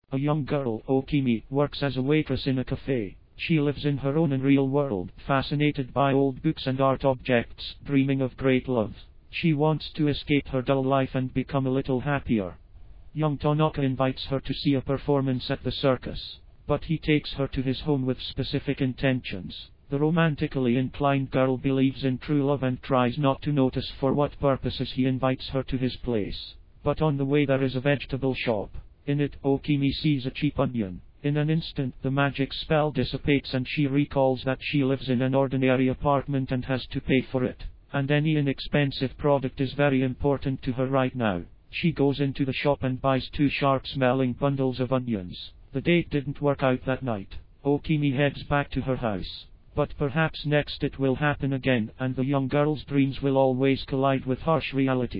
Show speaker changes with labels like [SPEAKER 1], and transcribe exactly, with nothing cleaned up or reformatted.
[SPEAKER 1] A young girl, Okimi, works as a waitress in a cafe. She lives in her own unreal world, fascinated by old books and art objects, dreaming of great love. She wants to escape her dull life and become a little happier. Young Tanaka invites her to see a performance at the circus, but he takes her to his home with specific intentions. The romantically inclined girl believes in true love and tries not to notice for what purposes he invites her to his place. But on the way there is a vegetable shop. In it, Okimi sees a cheap onion. In an instant, the magic spell dissipates and she recalls that she lives in an ordinary apartment and has to pay for it. And any inexpensive product is very important to her right now. She goes into the shop and buys two sharp-smelling bundles of onions. The date didn't work out that night. Okimi heads back to her house. But perhaps next it will happen again, and the young girl's dreams will always collide with harsh reality.